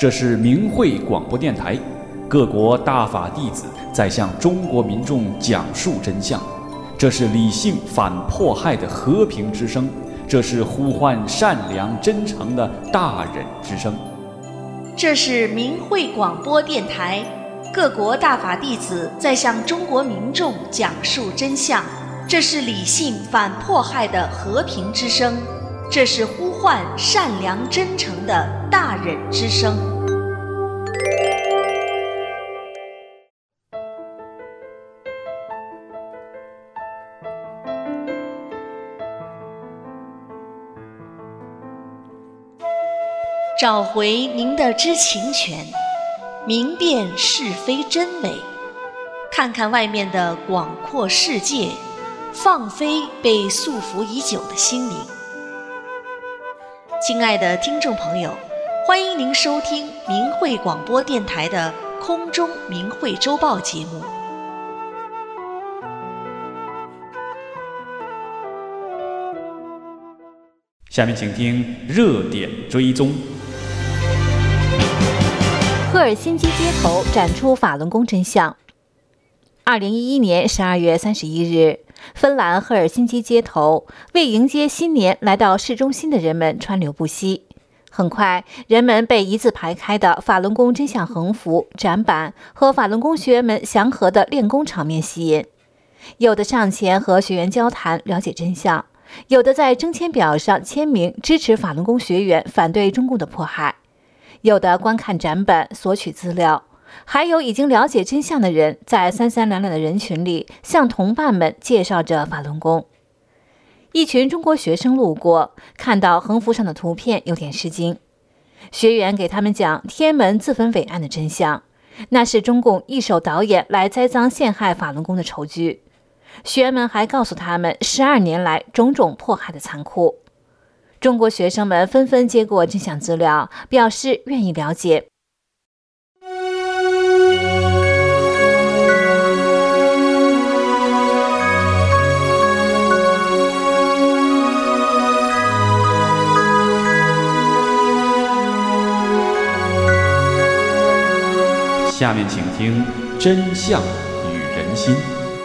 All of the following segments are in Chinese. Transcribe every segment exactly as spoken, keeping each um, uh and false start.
这是明慧广播电台，各国大法弟子在向中国民众讲述真相。这是理性反迫害的和平之声，这是呼唤善良真诚的大忍之声。 这是明慧广播电台，各国大法弟子在向中国民众讲述真相。这是理性反迫害的和平之声，这是呼唤善良真诚的大忍之声。找回您的知情权，明辨是非真伪，看看外面的广阔世界，放飞被束缚已久的心灵。亲爱的听众朋友，欢迎您收听明慧广播电台的空中明慧周报节目。 下面请听热点追踪。 赫尔辛基街头展出法轮功真相。二零一一年十二月三十一日，芬兰赫尔辛基街头为迎接新年来到市中心的人们川流不息。很快，人们被一字排开的法轮功真相横幅、展板和法轮功学员们祥和的练功场面吸引。有的上前和学员交谈，了解真相；有的在征签表上签名，支持法轮功学员，反对中共的迫害。有的观看展板索取资料，还有已经了解真相的人在三三两两的人群里向同伴们介绍着法轮功。一群中国学生路过，看到横幅上的图片有点吃惊。学员给他们讲天安门自焚伟案的真相，那是中共一手导演来栽赃陷害法轮功的丑剧。学员们还告诉他们十二年来种种迫害的残酷。中国学生们纷纷接过真相资料，表示愿意了解。 下面请听真相与人心。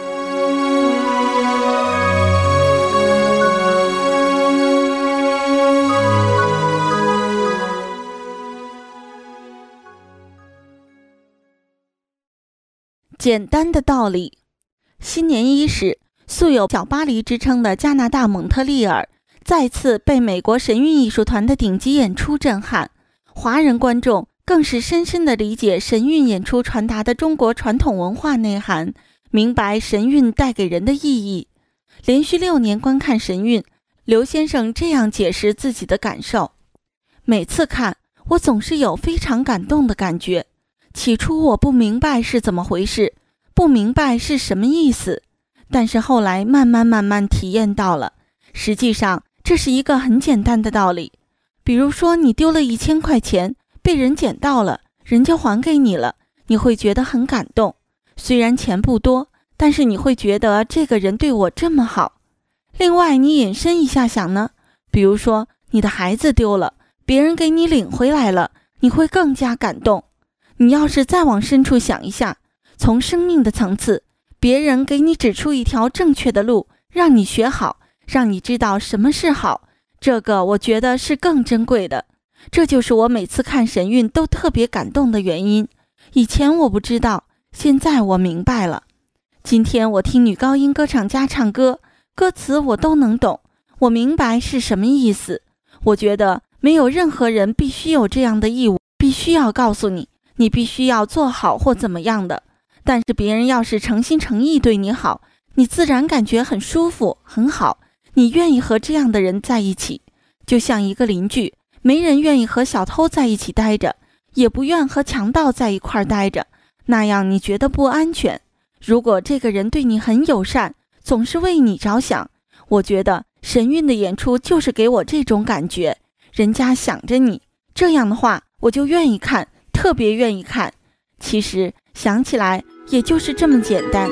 简单的道理。新年伊始，素有小巴黎之称的加拿大蒙特利尔再次被美国神韵艺术团的顶级演出震撼，华人观众更是深深地理解神韵演出传达的中国传统文化内涵，明白神韵带给人的意义。连续六年观看神韵，刘先生这样解释自己的感受：每次看，我总是有非常感动的感觉。起初我不明白是怎么回事，不明白是什么意思，但是后来慢慢慢慢体验到了。实际上，这是一个很简单的道理。比如说，你丢了一千块钱，被人捡到了，人家还给你了，你会觉得很感动。虽然钱不多，但是你会觉得这个人对我这么好。另外，你引申一下想呢，比如说你的孩子丢了，别人给你领回来了，你会更加感动。你要是再往深处想一下，从生命的层次，别人给你指出一条正确的路，让你学好，让你知道什么是好，这个我觉得是更珍贵的。这就是我每次看神韵都特别感动的原因。以前我不知道，现在我明白了。今天我听女高音歌唱家唱歌，歌词我都能懂，我明白是什么意思。我觉得没有任何人必须有这样的义务，必须要告诉你你必须要做好或怎么样的。但是别人要是诚心诚意对你好，你自然感觉很舒服很好，你愿意和这样的人在一起。就像一个邻居，没人愿意和小偷在一起待着，也不愿和强盗在一块待着，那样你觉得不安全。如果这个人对你很友善，总是为你着想，我觉得神韵的演出就是给我这种感觉，人家想着你，这样的话我就愿意看，特别愿意看。其实想起来也就是这么简单。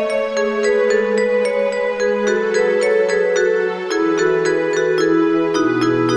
最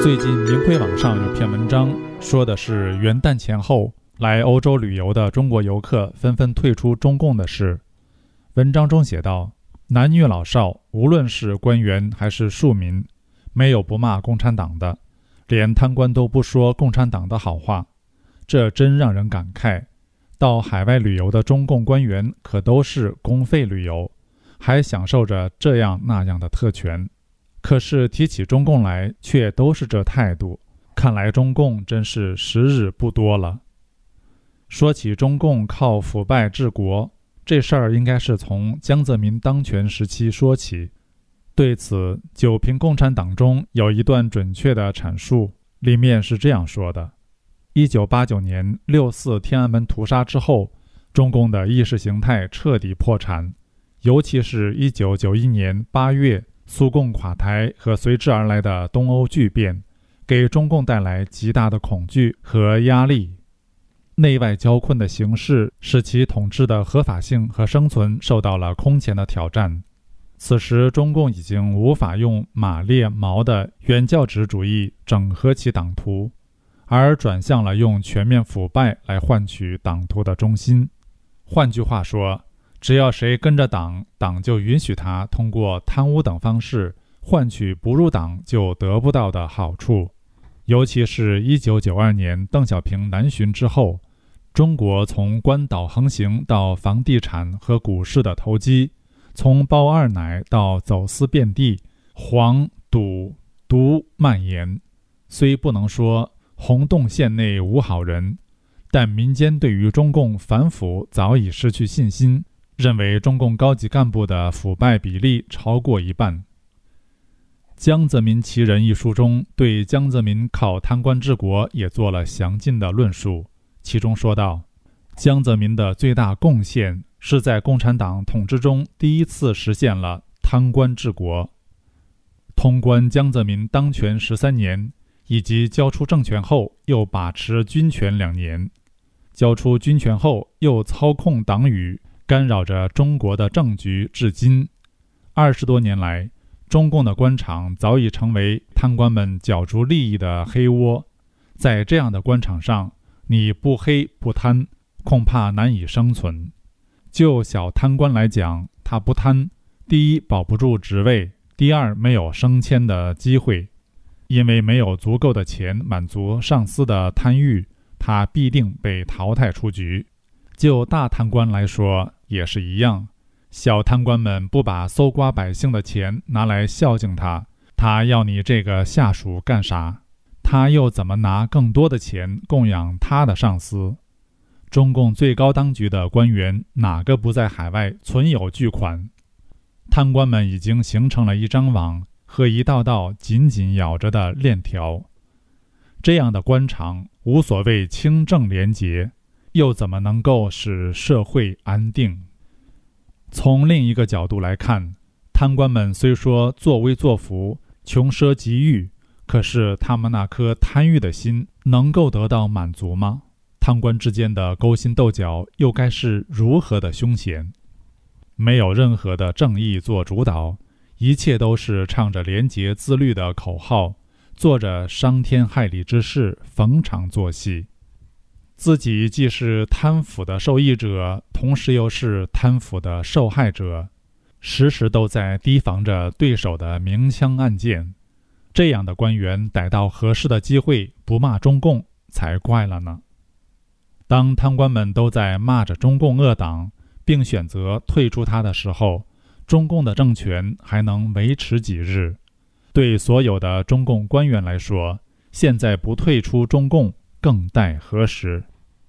最近明慧网上有篇文章，说的是元旦前后来欧洲旅游的中国游客纷纷退出中共的事。文章中写道，男女老少，无论是官员还是庶民，没有不骂共产党的，连贪官都不说共产党的好话，这真让人感慨。到海外旅游的中共官员可都是公费旅游，还享受着这样那样的特权，可是提起中共来却都是这态度，看来中共真是时日不多了。说起中共靠腐败治国，这事儿应该是从江泽民当权时期说起。对此，九评共产党中有一段准确的阐述，里面是这样说的：一九八九年六四天安门屠杀之后，中共的意识形态彻底破产，尤其是一九九一年八月苏共垮台和随之而来的东欧剧变，给中共带来极大的恐惧和压力。内外交困的形势使其统治的合法性和生存受到了空前的挑战。此时中共已经无法用马列毛的原教旨主义整合其党徒，而转向了用全面腐败来换取党徒的忠心。换句话说，只要谁跟着党，党就允许他通过贪污等方式换取不入党就得不到的好处。尤其是一九九二年邓小平南巡之后，中国从官岛横行到房地产和股市的投机，从包二奶到走私遍地，黄赌毒蔓延。虽不能说洪洞县内无好人，但民间对于中共反腐早已失去信心，认为中共高级干部的腐败比例超过一半。江泽民其人一书中对江泽民靠贪官治国也做了详尽的论述，其中说道，江泽民的最大贡献是在共产党统治中第一次实现了贪官治国。通关江泽民当权十三年，以及交出政权后又把持军权两年，交出军权后又操控党羽，干扰着中国的政局至今。二十多年来，中共的官场早已成为贪官们角逐利益的黑窝。在这样的官场上，你不黑不贪，恐怕难以生存。就小贪官来讲，他不贪，第一保不住职位，第二没有升迁的机会，因为没有足够的钱满足上司的贪欲，他必定被淘汰出局。就大贪官来说也是一样，小贪官们不把搜刮百姓的钱拿来孝敬他，他要你这个下属干啥？他又怎么拿更多的钱供养他的上司？中共最高当局的官员哪个不在海外存有巨款？贪官们已经形成了一张网和一道道紧紧咬着的链条。这样的官场无所谓清正廉洁，又怎么能够使社会安定？从另一个角度来看，贪官们虽说作威作福，穷奢极欲，可是他们那颗贪欲的心能够得到满足吗？贪官之间的勾心斗角又该是如何的凶险？没有任何的正义做主导，一切都是唱着廉洁自律的口号，做着伤天害理之事，逢场作戏。自己既是贪腐的受益者，同时又是贪腐的受害者，时时都在提防着对手的明枪暗箭。这样的官员逮到合适的机会不骂中共才怪了呢。当贪官们都在骂着中共恶党，并选择退出他的时候，中共的政权还能维持几日？对所有的中共官员来说，现在不退出中共更待何时？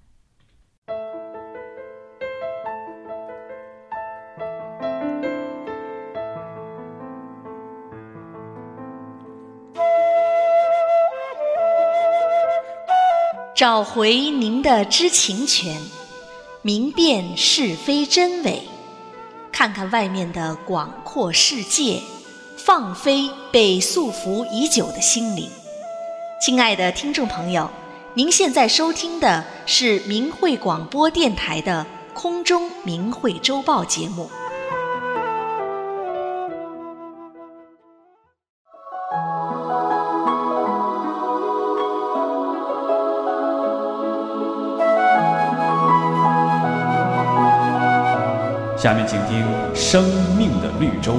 找回您的知情权，明辨是非真伪，看看外面的广阔世界，放飞被束缚已久的心灵。亲爱的听众朋友，您现在收听的是明慧广播电台的空中明慧周报节目。 下面请听《生命的绿洲》。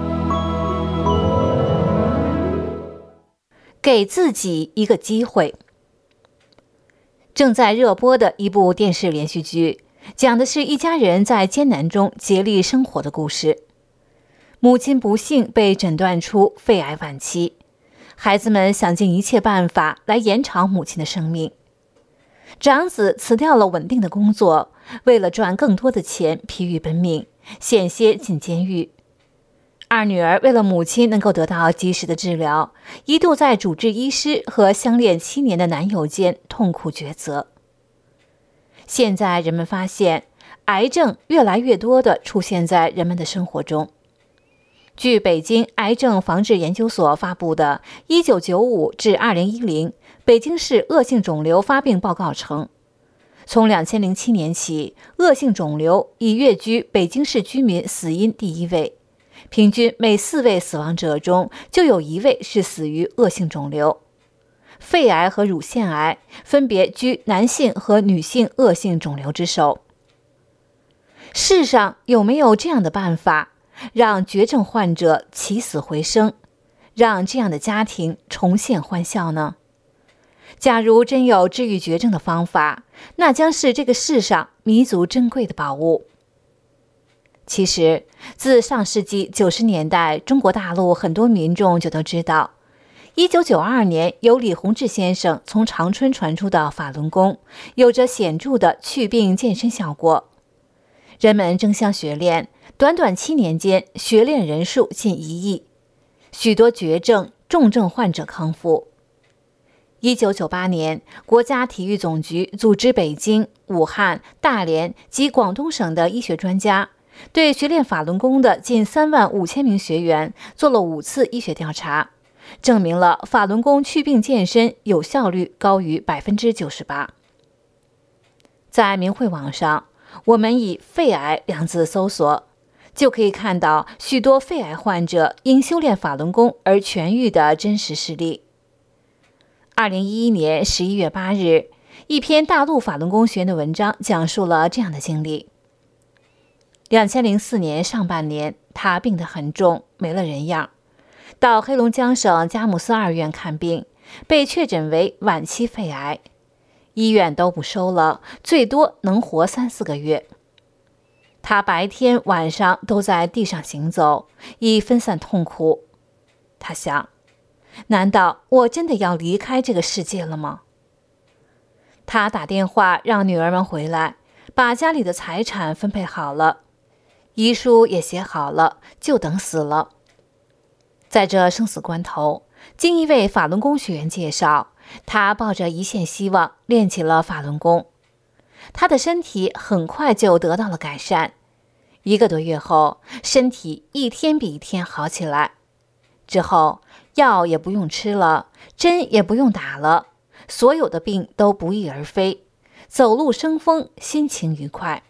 给自己一个机会。正在热播的一部电视连续剧，讲的是一家人在艰难中竭力生活的故事。母亲不幸被诊断出肺癌晚期，孩子们想尽一切办法来延长母亲的生命。长子辞掉了稳定的工作，为了赚更多的钱疲于奔命，险些进监狱。二女儿为了母亲能够得到及时的治疗，一度在主治医师和相恋七年的男友间痛苦抉择。现在人们发现，癌症越来越多地出现在人们的生活中。据北京癌症防治研究所发布的一九九五至二零一零北京市恶性肿瘤发病报告称，从两千零七年起，恶性肿瘤已跃居北京市居民死因第一位，平均每四位死亡者中就有一位是死于恶性肿瘤。肺癌和乳腺癌分别居男性和女性恶性肿瘤之首。世上有没有这样的办法，让绝症患者起死回生，让这样的家庭重现欢笑呢？假如真有治愈绝症的方法，那将是这个世上弥足珍贵的宝物。其实，自上世纪九十年代，中国大陆很多民众就都知道，一九九二年由李洪志先生从长春传出的法轮功，有着显著的祛病健身效果。人们争相学练，短短七年间，学练人数近一亿，许多绝症、重症患者康复。一九九八年，国家体育总局组织北京、武汉、大连及广东省的医学专家，对学练法轮功的近三万五千名学员做了五次医学调查，证明了法轮功祛病健身有效率高于百分之九十八。在明慧网上，我们以肺癌两字搜索，就可以看到许多肺癌患者因修炼法轮功而痊愈的真实事例。二零一一年十一月八日，一篇大陆法轮功学员的文章讲述了这样的经历。两千零四年上半年，他病得很重，没了人样，到黑龙江省佳木斯二院看病，被确诊为晚期肺癌，医院都不收了，最多能活三四个月。他白天晚上都在地上行走，以分散痛苦。他想，难道我真的要离开这个世界了吗？他打电话让女儿们回来，把家里的财产分配好了，遗书也写好了，就等死了。在这生死关头，经一位法轮功学员介绍，他抱着一线希望练起了法轮功。他的身体很快就得到了改善，一个多月后，身体一天比一天好起来。之后，药也不用吃了，针也不用打了，所有的病都不翼而飞，走路生风，心情愉快。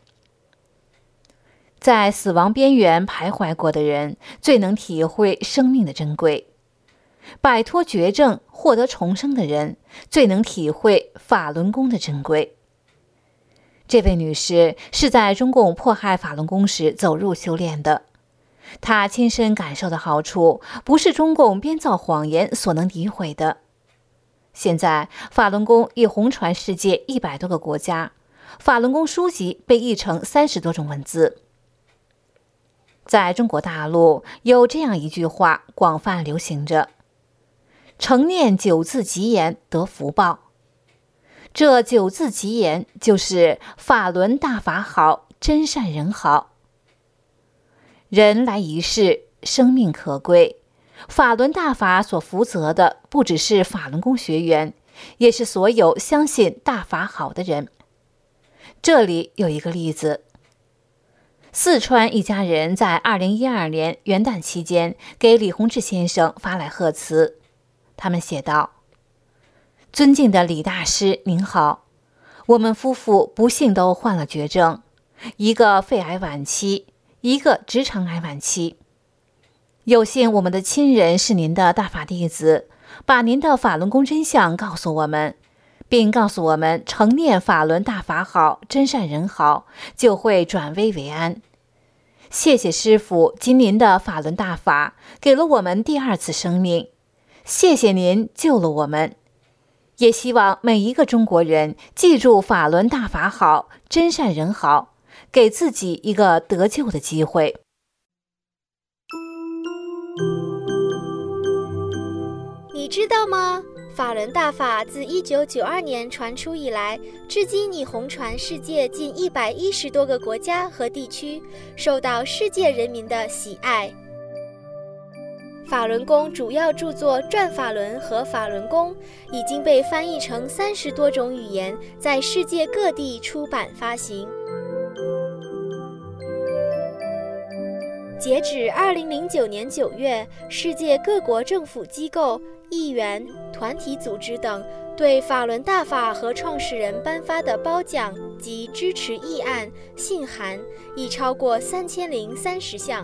在死亡边缘徘徊过的人，最能体会生命的珍贵；摆脱绝症、获得重生的人，最能体会法轮功的珍贵。这位女士是在中共迫害法轮功时走入修炼的，她亲身感受的好处，不是中共编造谎言所能诋毁的。现在，法轮功已红传世界一百多个国家，法轮功书籍被译成三十多种文字。在中国大陆，有这样一句话广泛流行着：诚念九字吉言得福报。这九字吉言就是法轮大法好，真善人好。人来一世，生命可贵，法轮大法所负责的不只是法轮功学员，也是所有相信大法好的人。这里有一个例子，四川一家人在二零一二年元旦期间给李洪志先生发来贺词，他们写道：尊敬的李大师您好，我们夫妇不幸都患了绝症，一个肺癌晚期，一个直肠癌晚期。有幸我们的亲人是您的大法弟子，把您的法轮功真相告诉我们，并告诉我们诚念法轮大法好，真善人好，就会转危为安。 谢谢师父今您的法轮大法，给了我们第二次生命。谢谢您救了我们。也希望每一个中国人记住法轮大法好，真善人好，给自己一个得救的机会。 你知道吗？法轮大法自一九九二年传出以来，至今已红传世界近一百一十多个国家和地区，受到世界人民的喜爱。法轮功主要著作《转法轮》和《法轮功》已经被翻译成三十多种语言，在世界各地出版发行。截止二零零九年九月，世界各国政府机构、议员、团体组织等对法轮大法和创始人颁发的褒奖及支持议案、信函已超过三千零三十项。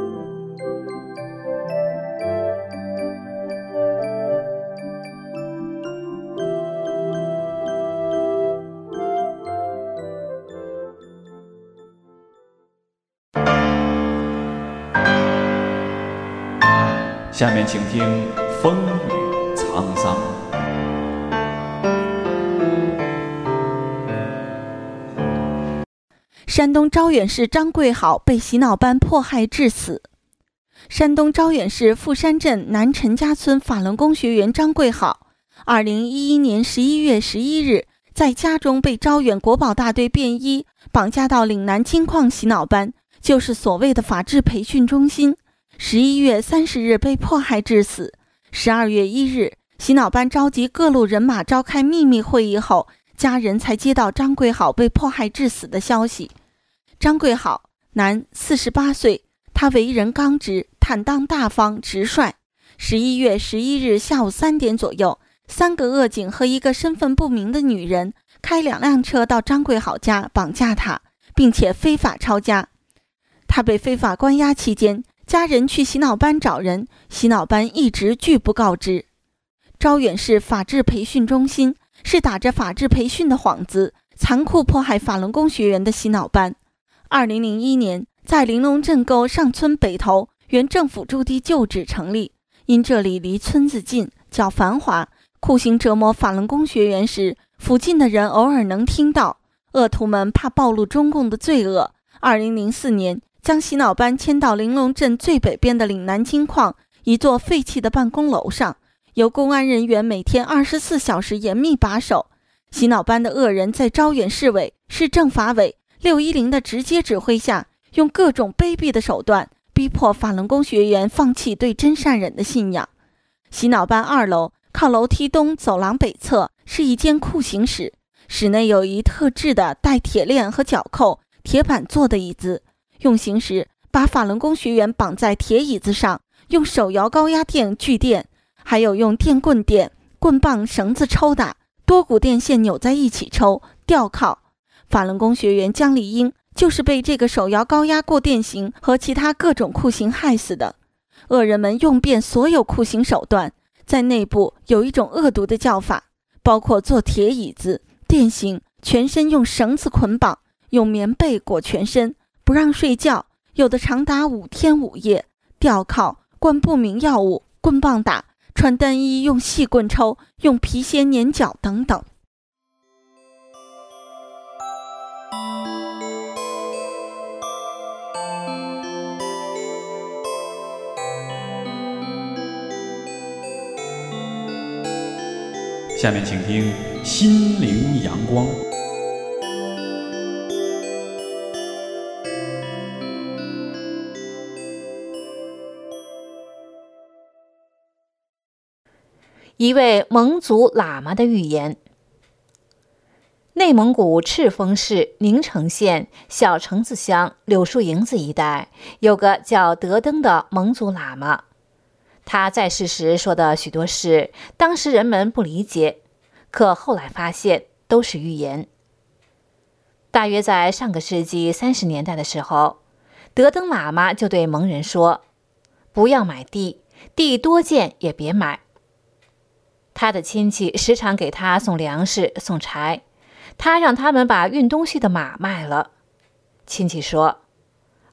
下面请听风雨沧桑。 山东招远市张贵好被洗脑班迫害致死。山东招远市富山镇南陈家村法轮功学员张贵好，二零一一年十一月十一日在家中被招远国保大队便衣绑架到岭南金矿洗脑班，就是所谓的法治培训中心。十一月三十日被迫害致死。十二月一日，洗脑班召集各路人马召开秘密会议后，家人才接到张贵好被迫害致死的消息。张贵好，男，四十八岁，他为人刚直、坦荡大方、直率。十一月十一日下午三点左右，三个恶警和一个身份不明的女人开两辆车到张贵好家绑架他，并且非法抄家。他被非法关押期间，家人去洗脑班找人，洗脑班一直拒不告知。招远市法治培训中心是打着法治培训的幌子，残酷迫害法轮功学员的洗脑班。二零零一年，在玲珑镇沟上村北头原政府驻地旧址成立，因这里离村子近，较繁华，酷刑折磨法轮功学员时，附近的人偶尔能听到。恶徒们怕暴露中共的罪恶，二零零四年将洗脑班迁到玲珑镇最北边的岭南金矿一座废弃的办公楼上，由公安人员每天二十四小时严密把守。洗脑班的恶人在招远市委、市政法委、六一零的直接指挥下，用各种卑鄙的手段逼迫法轮功学员放弃对真善忍的信仰。洗脑班二楼靠楼梯东走廊北侧是一间酷刑室，室内有一特制的带铁链和脚扣、铁板做的椅子。用刑时，把法轮功学员绑在铁椅子上，用手摇高压电锯电，还有用电棍电、棍棒、绳子抽打，多股电线扭在一起抽、吊铐。法轮功学员姜丽英就是被这个手摇高压过电刑和其他各种酷刑害死的。恶人们用遍所有酷刑手段，在内部有一种恶毒的叫法，包括做铁椅子、电刑、全身用绳子捆绑、用棉被裹全身、不让睡觉，有的长达五天五夜，吊铐、灌不明药物、棍棒打、穿单衣用细棍抽、用皮鞋粘脚等等。 下面请听心灵阳光。 一位蒙族喇嘛的预言。内蒙古赤峰市宁城县小橙子乡柳树营子一带，有个叫德登的蒙族喇嘛。他在世时说的许多事，当时人们不理解，可后来发现都是预言。大约在上个世纪三十年代的时候，德登喇嘛就对蒙人说：“不要买地，地多见也别买。”他的亲戚时常给他送粮食、送柴，他让他们把运东西的马卖了。亲戚说：“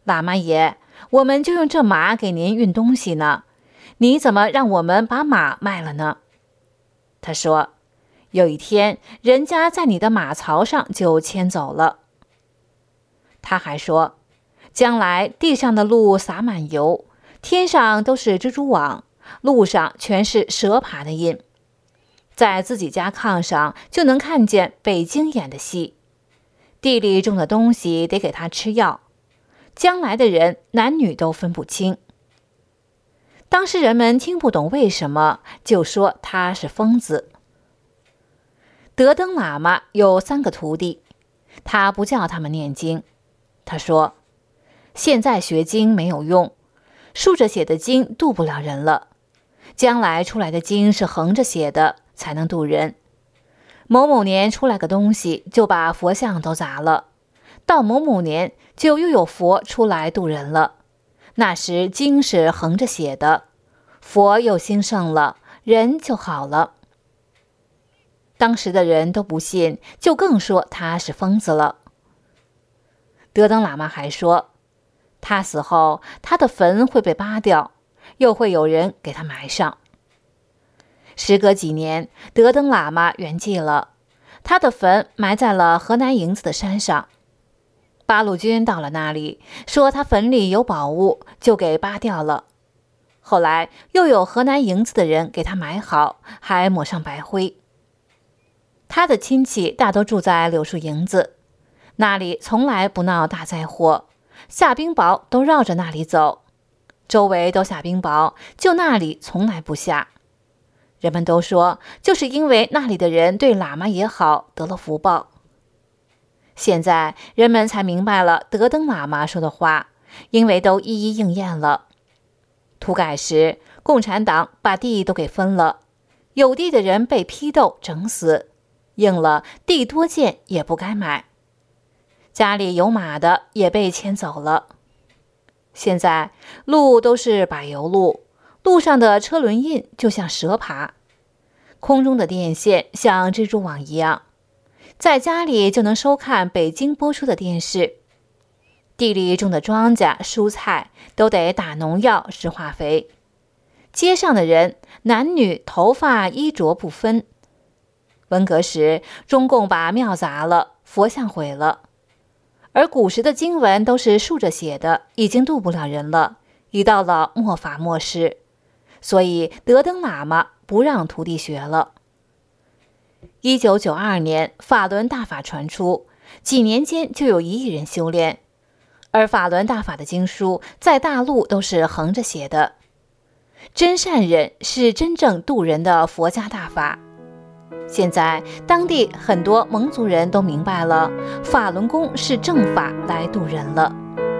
喇嘛爷，我们就用这马给您运东西呢，你怎么让我们把马卖了呢？他说，有一天人家在你的马槽上就牵走了。他还说，将来地上的路撒满油，天上都是蜘蛛网，路上全是蛇爬的印，在自己家炕上就能看见北京演的戏，地里种的东西得给他吃药，将来的人男女都分不清。当时人们听不懂为什么，就说他是疯子。德登喇嘛有三个徒弟，他不叫他们念经。他说，现在学经没有用，竖着写的经渡不了人了，将来出来的经是横着写的，才能渡人。某某年出来个东西，就把佛像都砸了，到某某年就又有佛出来渡人了，那时经是横着写的，佛又兴盛了，人就好了。当时的人都不信，就更说他是疯子了。德登喇嘛还说，他死后他的坟会被扒掉，又会有人给他埋上。时隔几年，德登喇嘛圆寂了，他的坟埋在了河南营子的山上。八路军到了那里，说他坟里有宝物，就给扒掉了。后来又有河南营子的人给他埋好，还抹上白灰。他的亲戚大都住在柳树营子，那里从来不闹大灾祸，下冰雹都绕着那里走，周围都下冰雹，就那里从来不下。人们都说，就是因为那里的人对喇嘛也好，得了福报。现在人们才明白了德登喇嘛说的话，因为都一一应验了。土改时，共产党把地都给分了，有地的人被批斗整死，应了地多贱也不该买。家里有马的也被牵走了。现在路都是柏油路，路上的车轮印就像蛇爬，空中的电线像蜘蛛网一样，在家里就能收看北京播出的电视。地里种的庄稼、蔬菜都得打农药、施化肥。街上的人男女头发衣着不分。文革时，中共把庙砸了，佛像毁了，而古时的经文都是竖着写的，已经渡不了人了，已到了末法末世，所以德登喇嘛不让徒弟学了。一九九二年，法轮大法传出，几年间就有一亿人修炼，而法轮大法的经书在大陆都是横着写的。真善忍是真正渡人的佛家大法。现在当地很多蒙族人都明白了，法轮功是正法来渡人了。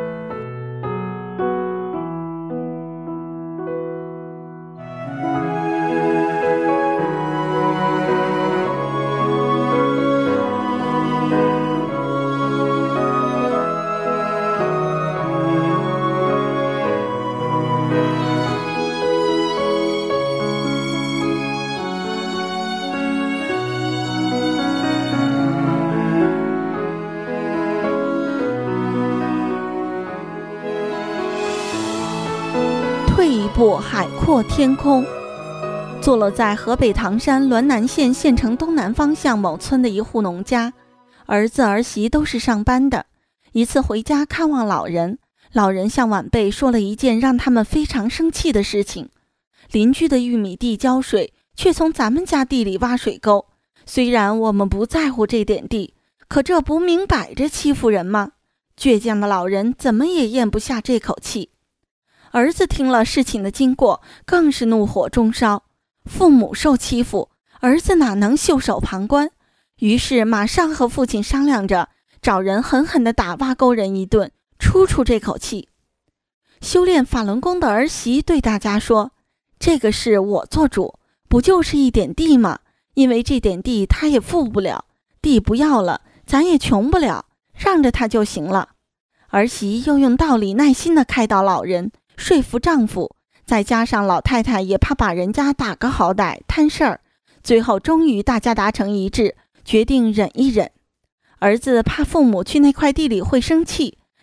退一步，海阔天空。坐落在河北唐山滦南县县城东南方向某村的一户农家，儿子儿媳都是上班的。一次回家看望老人，老人向晚辈说了一件让他们非常生气的事情：邻居的玉米地浇水，却从咱们家地里挖水沟。虽然我们不在乎这点地，可这不明摆着欺负人吗？倔强的老人怎么也咽不下这口气。儿子听了事情的经过，更是怒火中烧。父母受欺负，儿子哪能袖手旁观？于是马上和父亲商量着，找人狠狠地打挖沟人一顿，出出这口气。修炼法轮功的儿媳对大家说：“这个事我做主，不就是一点地吗？因为这点地他也富不了，地不要了，咱也穷不了，让着他就行了。”儿媳又用道理耐心地开导老人，说服丈夫，再加上老太太也怕把人家打个好歹摊事儿，最后终于大家达成一致，决定忍一忍。儿子怕父母去那块地里会生气，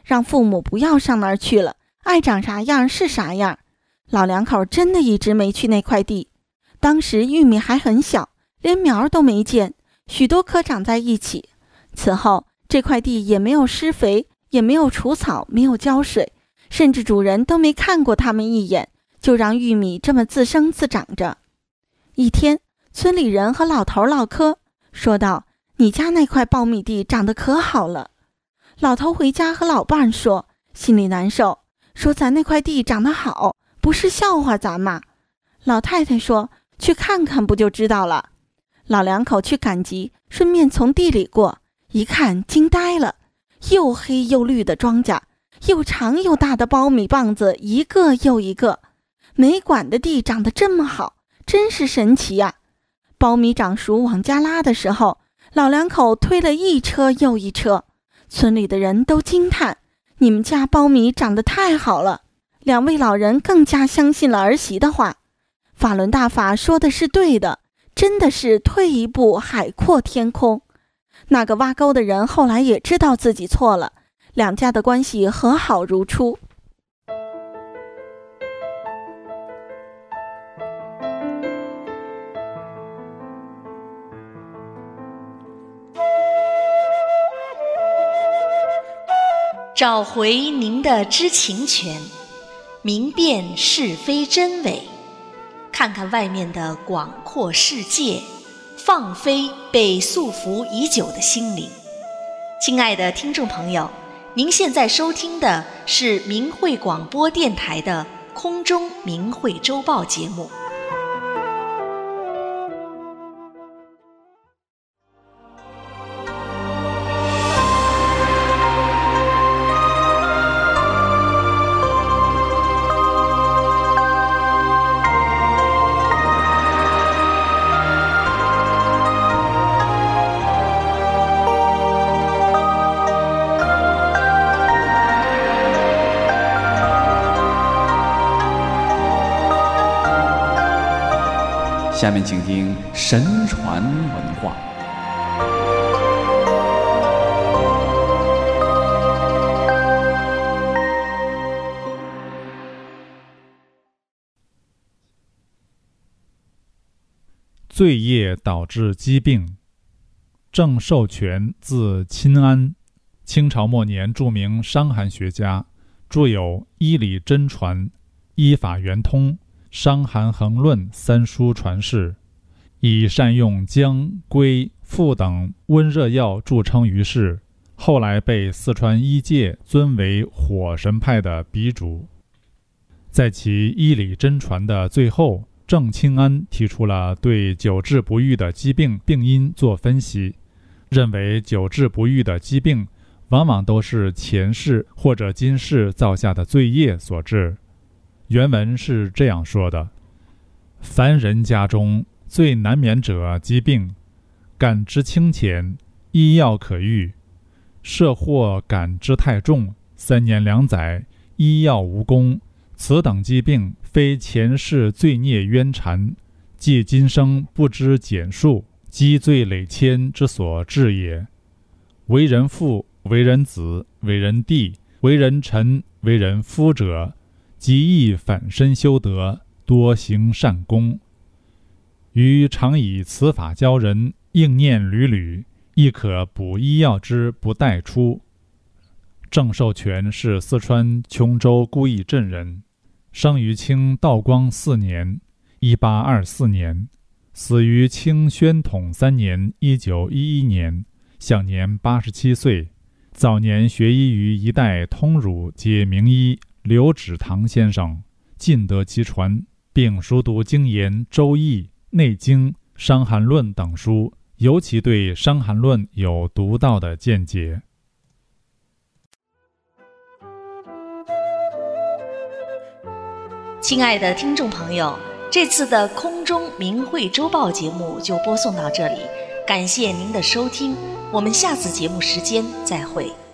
让父母不要上那儿去了，爱长啥样是啥样。老两口真的一直没去那块地，当时玉米还很小，连苗都没见，许多棵长在一起。此后这块地也没有施肥，也没有除草，没有浇水，甚至主人都没看过他们一眼，就让玉米这么自生自长着。一天，村里人和老头唠嗑，说道：你家那块苞米地长得可好了。老头回家和老伴说，心里难受，说咱那块地长得好，不是笑话咱吗？老太太说，去看看不就知道了。老两口去赶集，顺便从地里过，一看惊呆了，又黑又绿的庄稼，又长又大的苞米棒子一个又一个，没管的地长得这么好，真是神奇呀！苞米长熟往家拉的时候，老两口推了一车又一车，村里的人都惊叹，你们家苞米长得太好了。两位老人更加相信了儿媳的话，法轮大法说的是对的，真的是退一步海阔天空。那个挖沟的人后来也知道自己错了，两家的关系和好如初。 找回您的知情权，明辨是非真伪，看看外面的广阔世界，放飞被束缚已久的心灵。亲爱的听众朋友，您现在收听的是明慧广播电台的空中明慧周报节目。 下面请听神传文化。 罪业导致疾病。郑寿全字钦安，清朝末年著名伤寒学家，著有《医理真传》《医法圆通》《伤寒衡论》三书传世，以善用姜、归、附等温热药著称于世，后来被四川医界尊为火神派的鼻祖。在其《医理真传》的最后，郑钦安提出了对久治不愈的疾病病因做分析，认为久治不愈的疾病往往都是前世或者今世造下的罪业所致。原文是这样说的：凡人家中最难免者疾病，感之轻浅，医药可愈；设或感之太重，三年两载，医药无功。此等疾病非前世罪孽冤缠，即今生不知减数，积罪累千之所致也。为人父、为人子、为人弟、为人臣、为人夫者，极易反身修德，多行善功。余常以此法教人，应念屡屡，亦可补医药之不待出。郑寿全是四川琼州孤邑镇人，生于清道光四年一八二四年，死于清宣统三年一九一一年，享年八十七岁。早年学医于一代通儒皆名医刘祉堂先生，尽得其传，并熟读经言《周易》《内经》《伤寒论》等书，尤其对《伤寒论》有独到的见解。 亲爱的听众朋友，这次的空中明慧周报节目就播送到这里，感谢您的收听，我们下次节目时间再会。